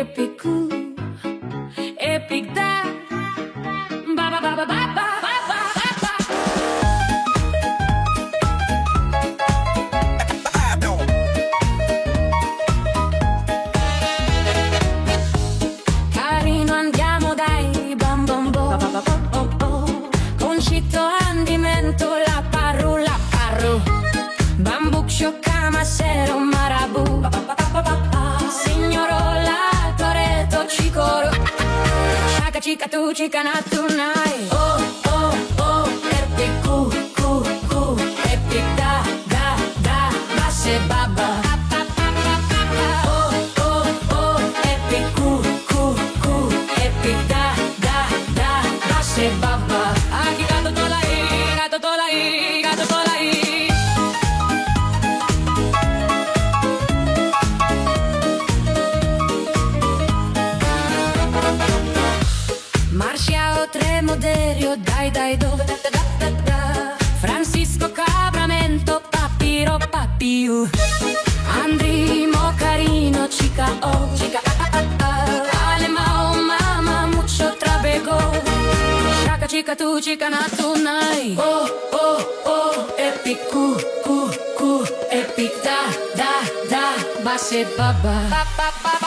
epic cool, epic da, ba ba ba ba ba ba ba ba. Carino andiamo dai, bam bam bom, oh oh. Concitto andimento, la parru, bambuk sciocca sero marabu, signorola toreto cicoro, shaka chica tu chica natunai. Oh oh oh, epic cu cu cu, epic da da da, basse baba. Oh oh oh, epic cu cu cu, epic da da da, basse baba. Aquí gato tolai, gato tolai, gato tolai. Marciao Tremoderio, dai dai do, da da da da. Francisco Cabramento, papiro papiu. Andrimo Carino, chica oh, chica Alemao, mama, mucho trabego. Shaka chica tu, chica natunai. Oh oh oh, epic cu cu cu, epic da da da, basse baba.